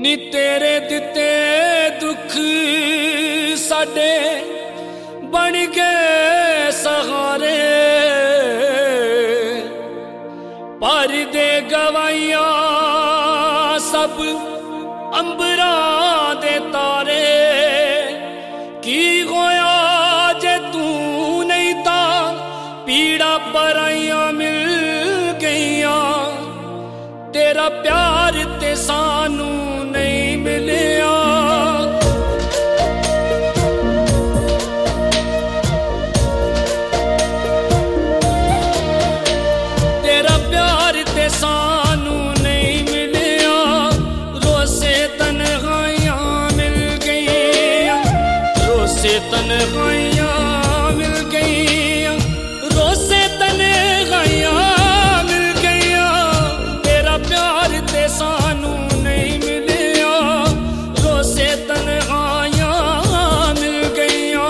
नी तेरे दिते दुख साडे बन गए सहारे, पर दे गवाइयां सब अंबरा दे तारे। की होया जे तू नहीं ता पीड़ा पराइयां मिल गईयां, तेरा प्यार ते सानू नहीं मिलिया। तेरा प्यार ते सानू नहीं मिलिया, रोसे तन्हाइयां मिल गईयां, रोसे तन्हाइयां मिल गईयां, रोसे तन्हाइयां मिल गईयां। तेरा प्यार ते सानू नहीं मिलिया, रोसे तन्हाइयां मिल गईयां।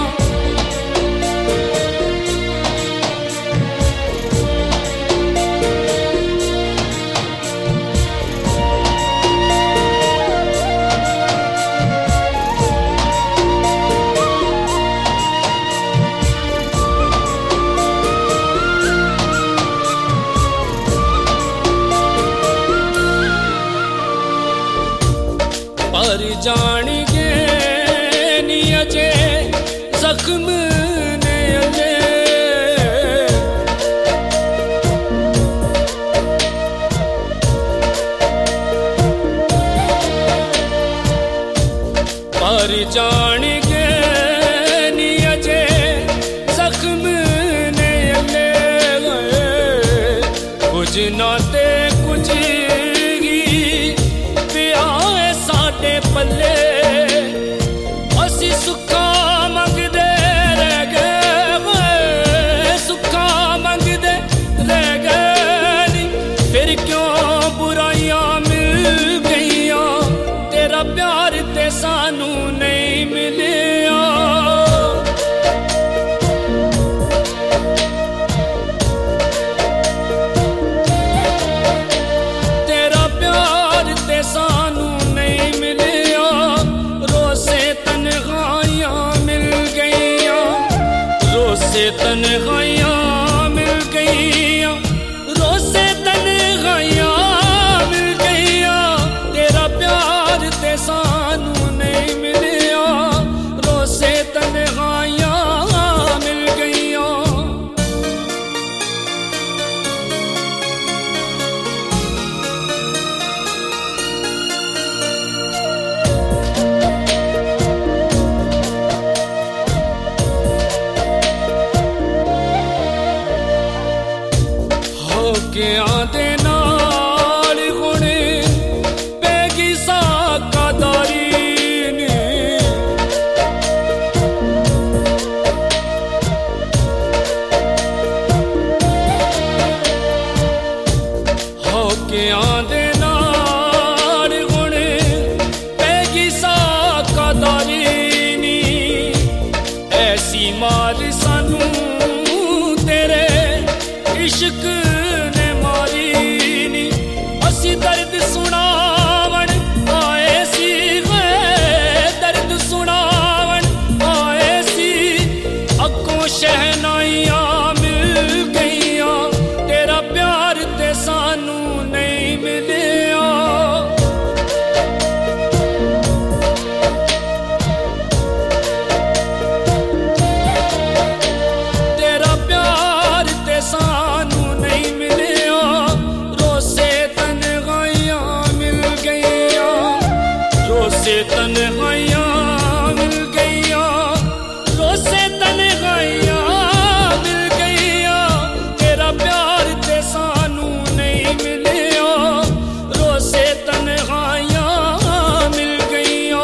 पर जान गए नी अजे जख्म ने अजे, पर जान गए नी अजे जख्म ने अजे। कुछ ना ते कुछ पल्ले असी सुखा मंगदे रह गए, सुखा मंगदे रह गए। फिर क्यों बुराइयां मिल गईयां, तेरा प्यार ते सानू नहीं मिलिया। तेरा प्यार ते सानू नहीं मिलिया, रोसे तन्हाइयां मिल गईयां, रोसे तन्हाइयां मिल गईयां, रोसे तन्हाइयां मिल गईयां। तेरा प्यार ते सानू नहीं मिलिया, रोसे तन्हाइयां मिल गईयां। के आदे नाल हुण पैगी साकादारी ने, हो के आदे नाल हुण पैगी साकादारी नी। ऐसी मार सानू तेरे इश्क दर्द सुनावन आए सी, दर्द सुनावन आए सी। अगों शहनाइयां मिल गईयां, तेरा प्यार ते सानू नहीं मिलिया। तेरा प्यार ते सानू नहीं मिलिया, रोसे तन्हाइयां मिल गईयां, रोसे तन्हाइयां मिल गईयां, रोसे तन्हाइयां मिल गईयां। तेरा प्यार ते सानू नहीं मिलिया, रोसे तन्हाइयां मिल गईयां।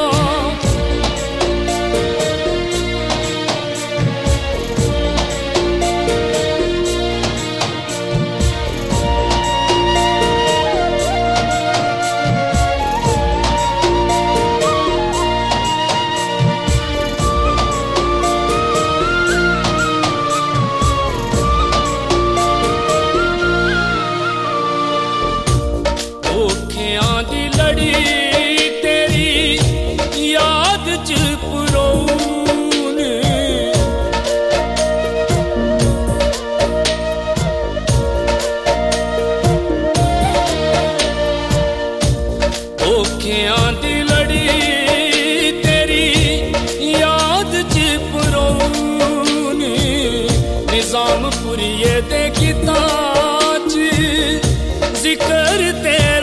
तेरे